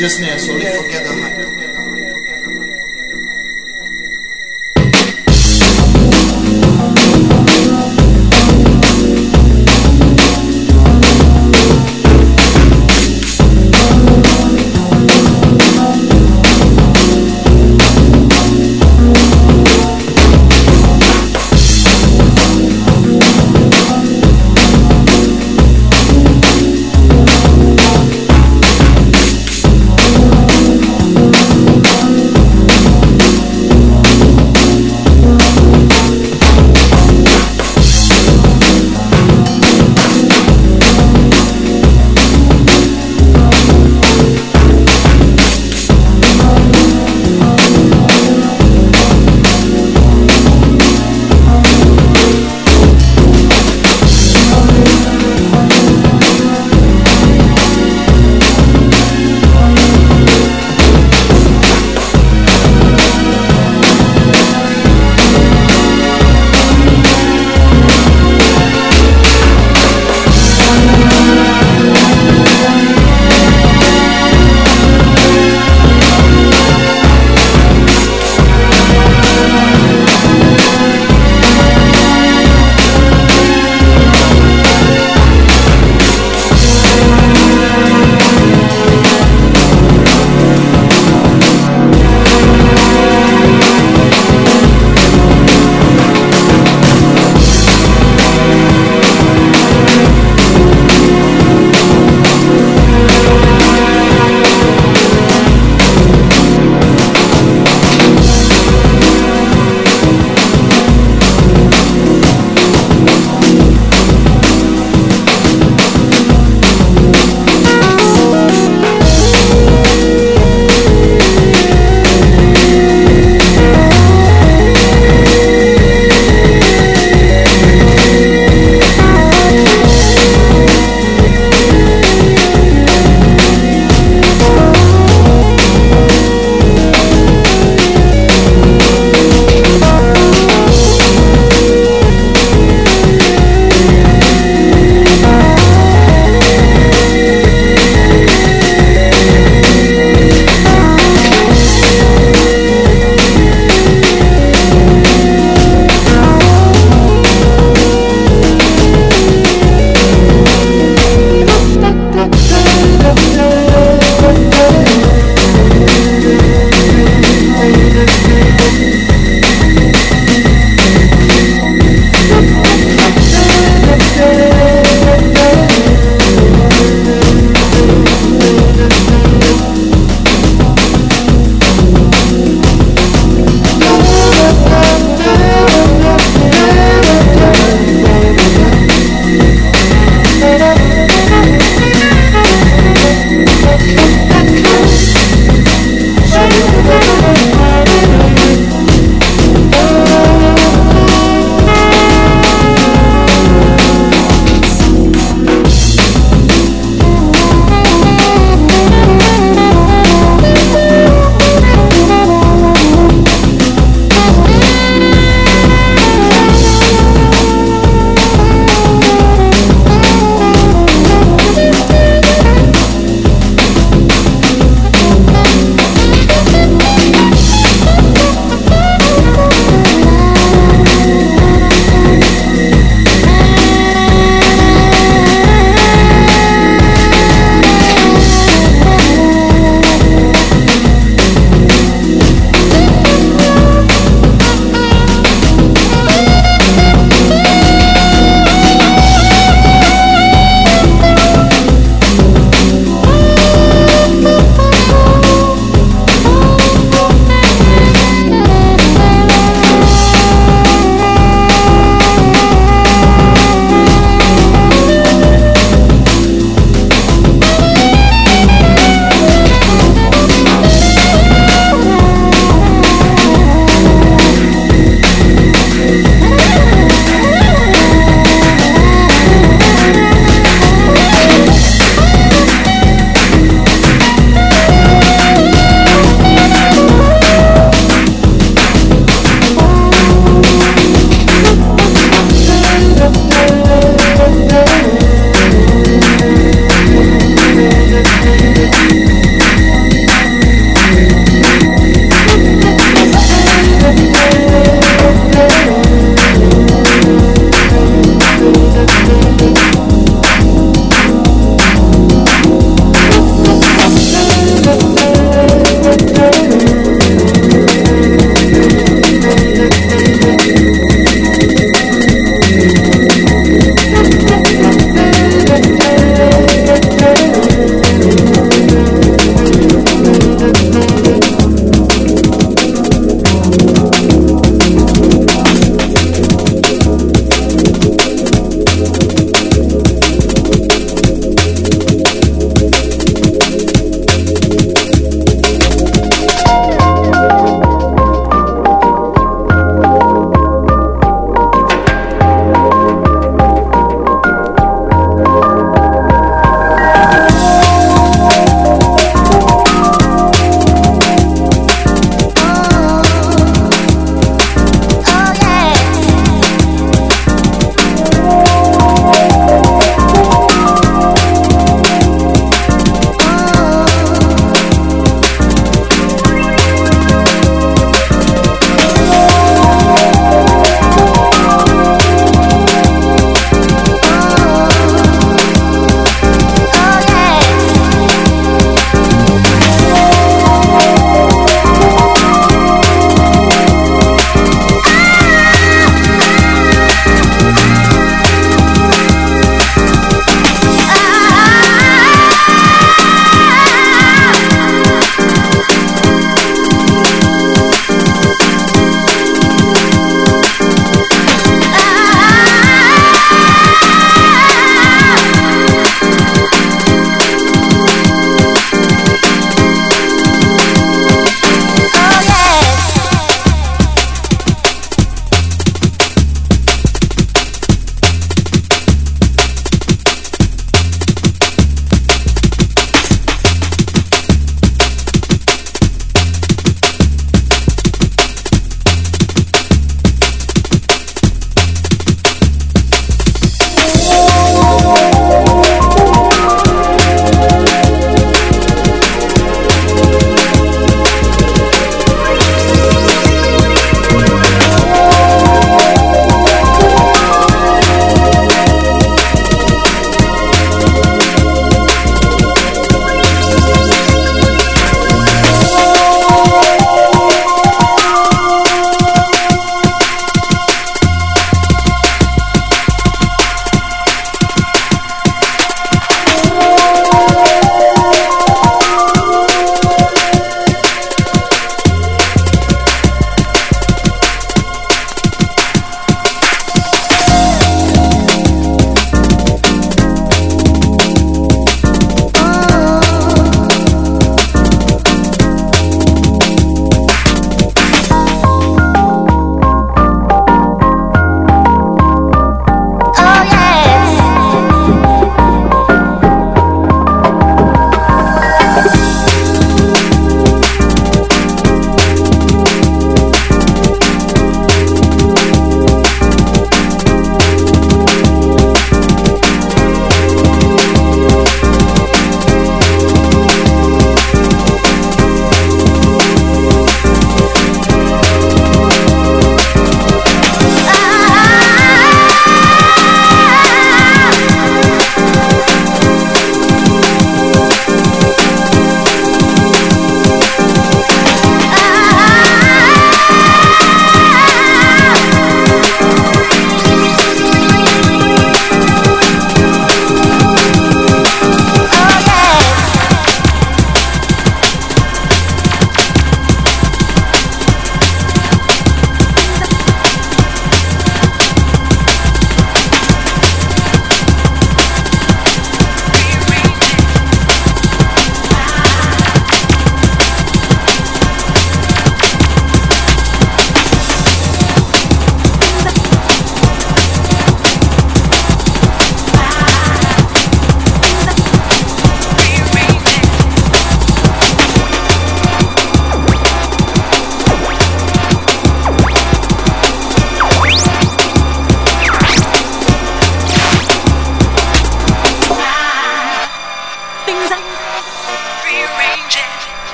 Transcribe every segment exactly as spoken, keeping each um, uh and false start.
Just now, sorry, forget the hype. We'll be right back.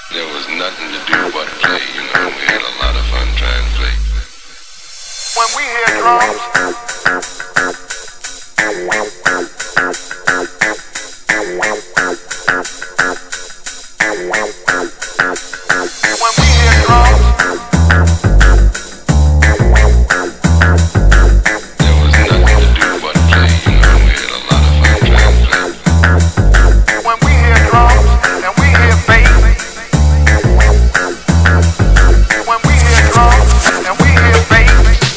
There was nothing to do but play, you know, we had a lot of fun trying to play. When we hear drums, when we hear drums, there was nothing to do but play, you know, we had a lot of fun trying to play. when we hear drums, and we hear bass, when we hear drums, and we hear bass,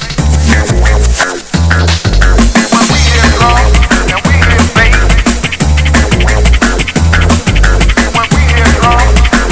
when we hear drums, and we hear bass, when we hear drums,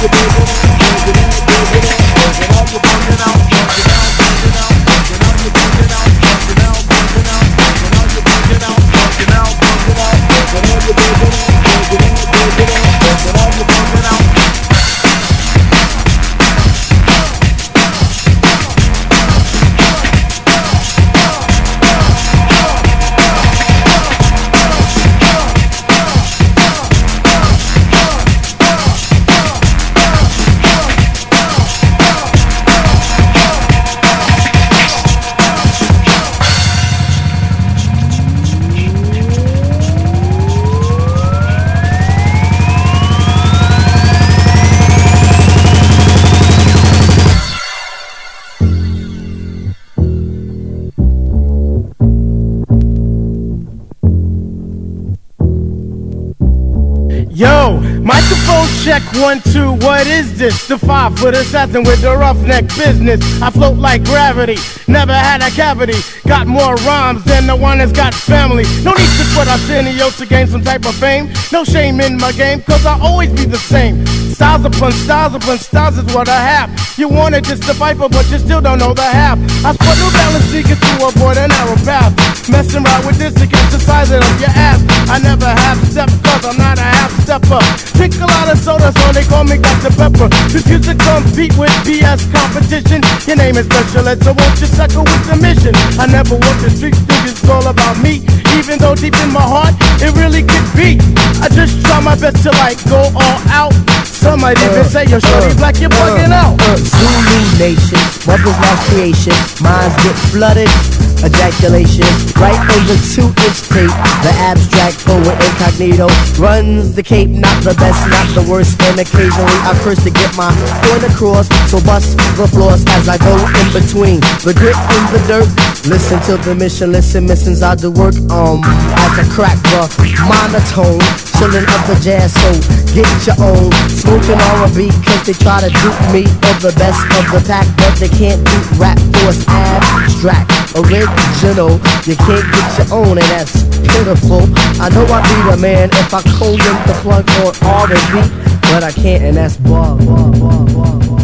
Yo, microphone check one, two, what is this? The five foot assassin with the roughneck business. I float like gravity, never had a cavity. Got more rhymes than the one that's got family. No need to put Arsenio to gain some type of fame. No shame in my game, cause I always be the same. Styles upon styles upon styles is what I have. You wanted just the viper, but you still don't know the half. I spot no balance seeking to avoid a narrow path. Messing around with this against the size of your ass. I never have stepped cause I'm not a half stepper. Drink a lot of soda, so they call me Doctor Pepper. Refuse to compete with B S competition. Your name is special ed, so won't you suckle with the mission? I never walk the streets, think it's all about me. Even though deep in my heart, it really could be. I just try my best to like go all out. Some might even uh, say you're shorty uh, black, you're bugging uh, out. Uh, Zulu Nation, mother's my creation. Minds get flooded, ejaculation. Right over two inch tape. The abstract poet incognito runs the cape, not the best, not the worst. And occasionally I curse to get my point across. So bust the floors as I go in between the grit and the dirt. Listen to the mission, listen, missions I do work um as a crack the monotone. Chillin' up the jazz, so get your own. Smoking R and B cause they try to dupe me of the best of the pack, but they can't do rap force abstract. Original, you can't get your own, and that's pitiful. I know I'd be the man if I call them the plug on R and B, but I can't, and that's bar, bar, bar, bar, bar.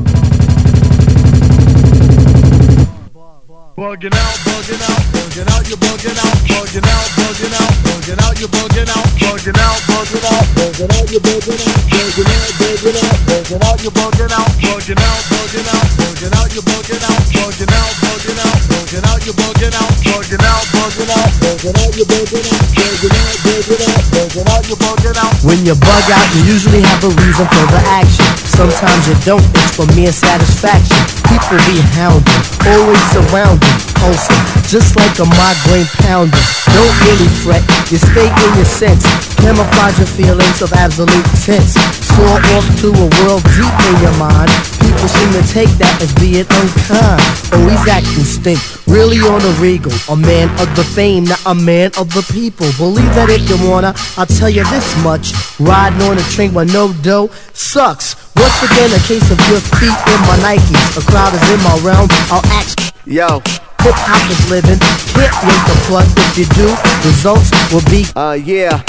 Bugging out, bugging out, bugging out, you're bugging out, bugging out, bugging out, bugging out, you're bugging out, bugging out, bugging out, bugging out, you're bugging out, bugging out, bugging out, bugging out, you're bugging out, bugging out, bugging out, bugging out, you're bugging out, bugging out, bugging out, bugging out, you're bugging out, bugging out, bugging out, bugging out, you're bugging out, bugging out, bugging out, bugging out, you're bugging out. When you bug out, you usually have a reason for the action. Sometimes you don't, it's for mere satisfaction. People be hounding, always surrounding, pulsing, just like a migraine pounder. Don't really fret, you stay in your sense. Camouflage your feelings of absolute tense. Soar off to a world deep in your mind. People seem to take that as being unkind. Always acting stink, really on a regal. A man of the fame, not a man of the people. Believe that if you wanna, I'll tell you this much. Riding on a train with no dough sucks. Once again, a case of your feet in my Nikes. A crowd is in my realm, I'll act. Yo, hip-hop is living, can't wait to plug. If you do, results will be uh, yeah.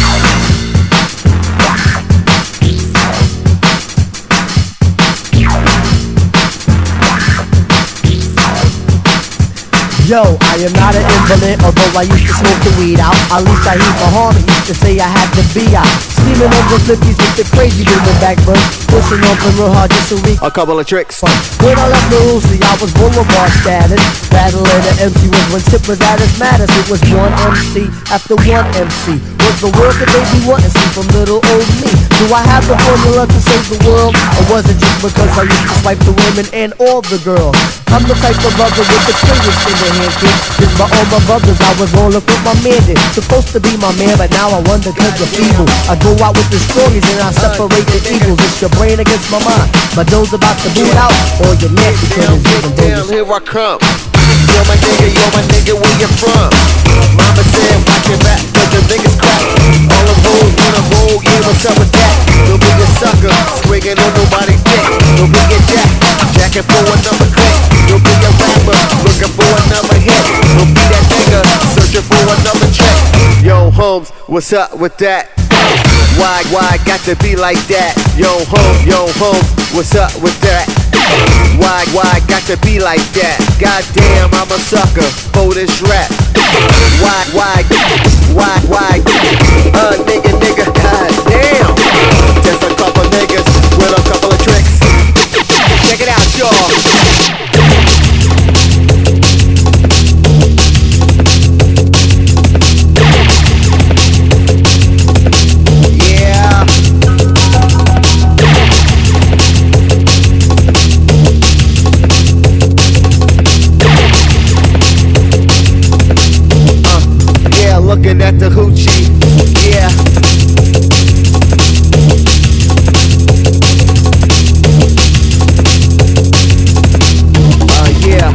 Yo, I am not an invalid, although I used to smoke the weed out. At least I hear my homie used to say I had to be out. Steaming over flippies with the crazy moving back burst. Pushing on from real hard just a week. A couple of tricks. When I left the Uzi, I was boulevard status. Battling the M C was when Tip was at his maddest. It was one M C after one M C. Was the world that they be wanting to see from little old me? Do I have the formula to save the world? Or was it just because I used to swipe the women and all the girls? I'm the type of brother with the triggers in the hand, kid. Just by all my brothers, I was rolling with my man did. Supposed to be my man, but now I wonder cause you're feeble. I go out with the stories and I separate the evils. It's your brain against my mind. My dough's about to boot out, or your neck because it's even Damn, here I come. Yo, my nigga, yo, my nigga, where you from? Mama said, watch your back, cause your niggas crack. All the road, wanna roll, yeah, what's up with that? You'll be a sucker, swinging on nobody's dick. You'll be a jack, jacking for another click. You'll be a rapper, looking for another hit. You'll be that nigga, searching for another trick. Yo, Holmes, what's up with that? Why, why got to be like that? Yo home, yo home, what's up with that? Why, why got to be like that? Goddamn, I'm a sucker for this rap. Why, why, why, why? Uh, nigga, nigga, goddamn. Just a couple niggas with a couple of tricks. Check it out, y'all. Looking at the hoochie, yeah. Uh, yeah.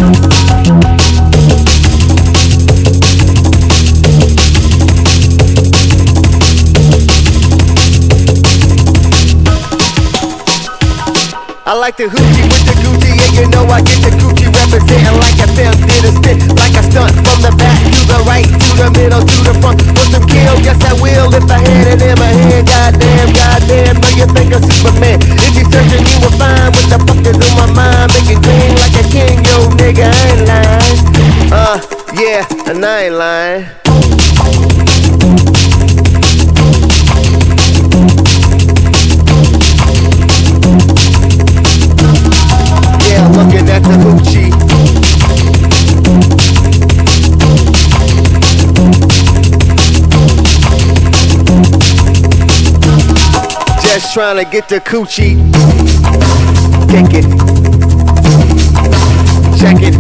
I like the hoochie with the Gucci, and you know I get the Gucci representing like a film did a spit, like a stunt from the back to the right, to the middle, to the front. Want some kill? Yes I will. If I had it in my hand, goddamn, goddamn, know you think I'm Superman. If you searching, you will find what the fuck is on my mind, making green like a king, yo nigga, I ain't lying. Uh, yeah, and I ain't lying. Yeah, looking at the hoochie. Just trying to get the coochie. Kick it. Check it.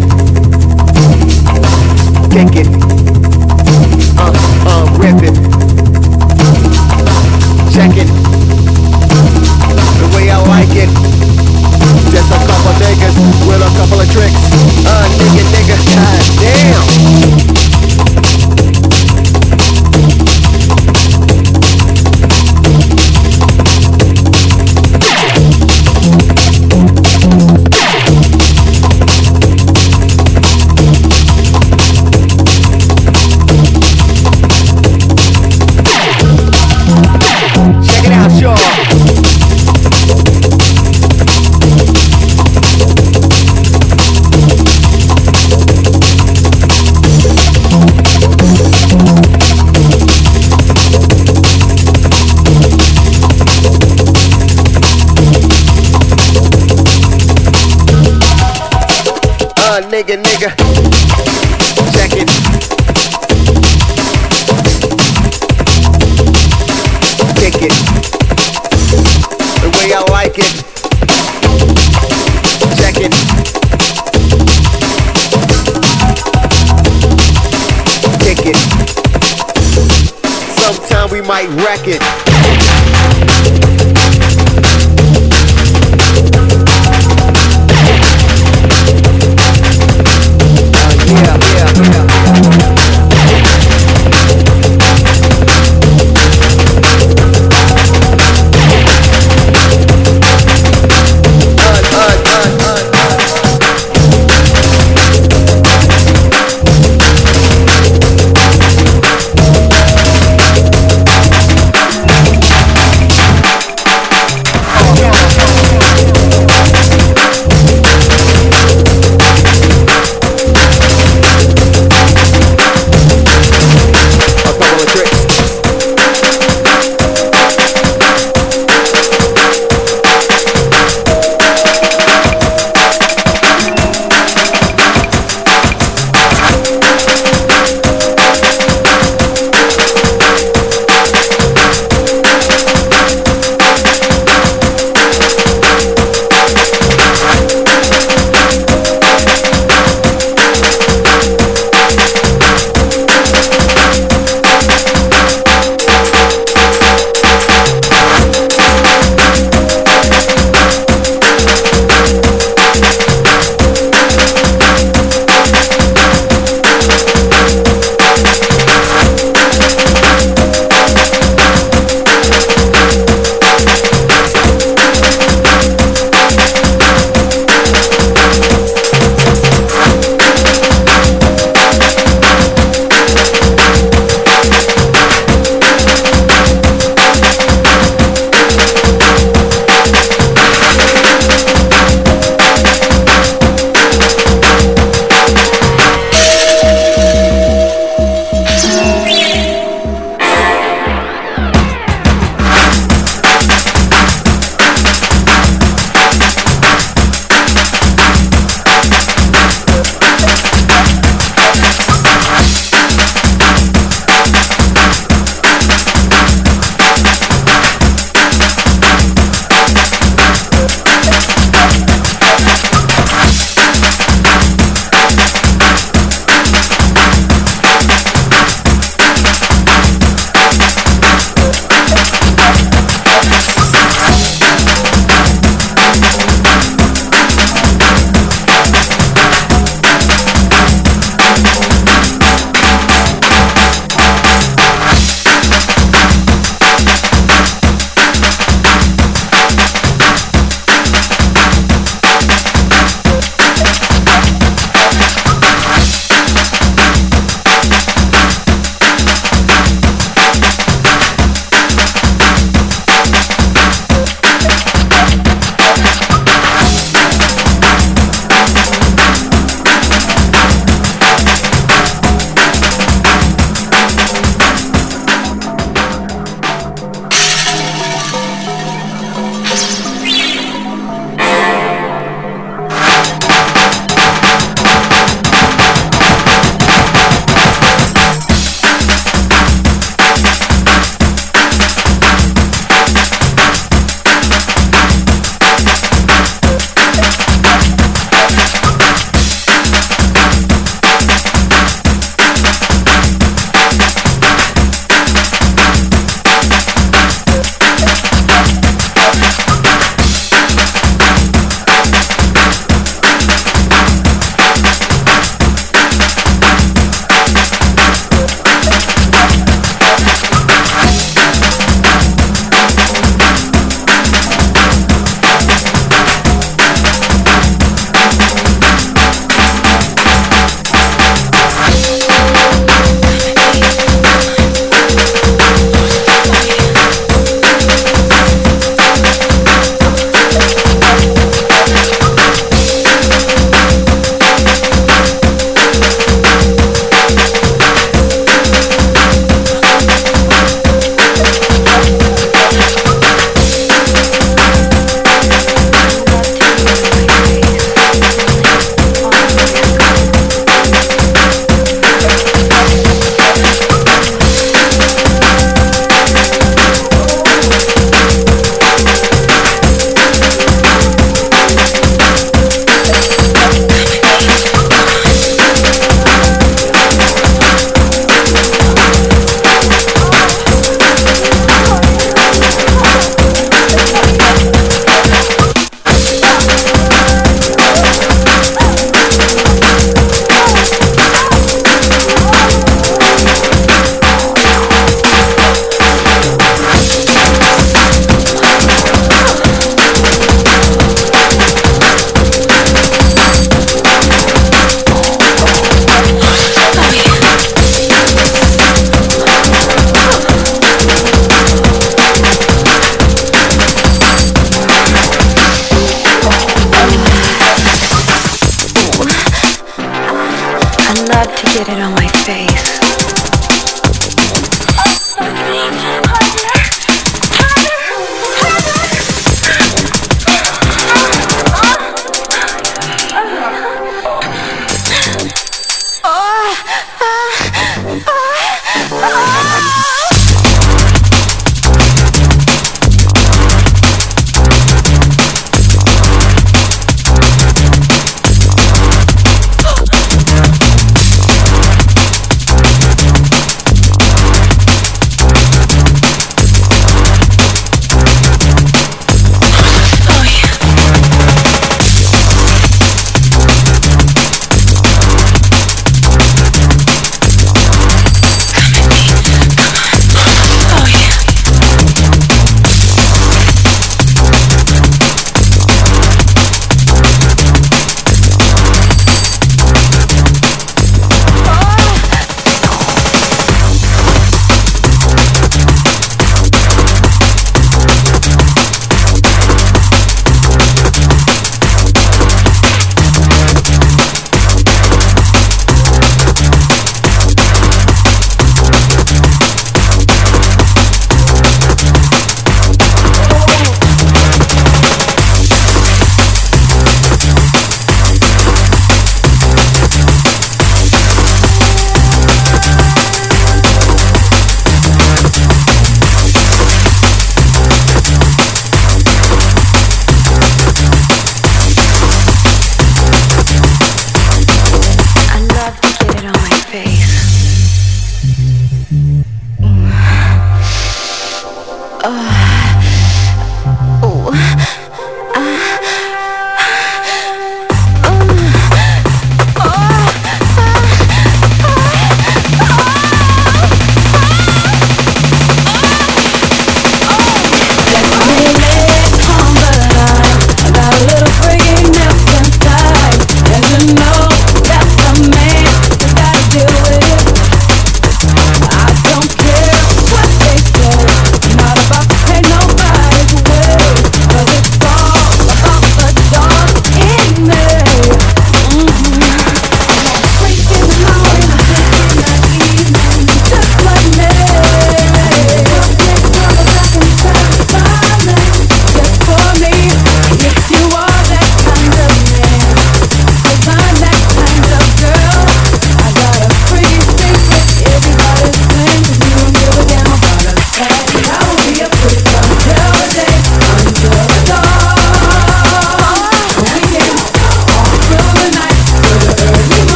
Kick it. Uh, uh, rip it. Check it. The way I like it. Just a couple niggas with a couple of tricks. Uh, nigga, nigga, goddamn. Check it out, y'all. Nigga, nigga, check it. Kick it. The way I like it. Check it. Kick it. Sometime we might wreck it. Yeah, yeah, yeah. get it on my face.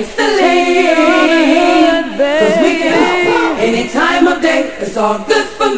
It's all good for me.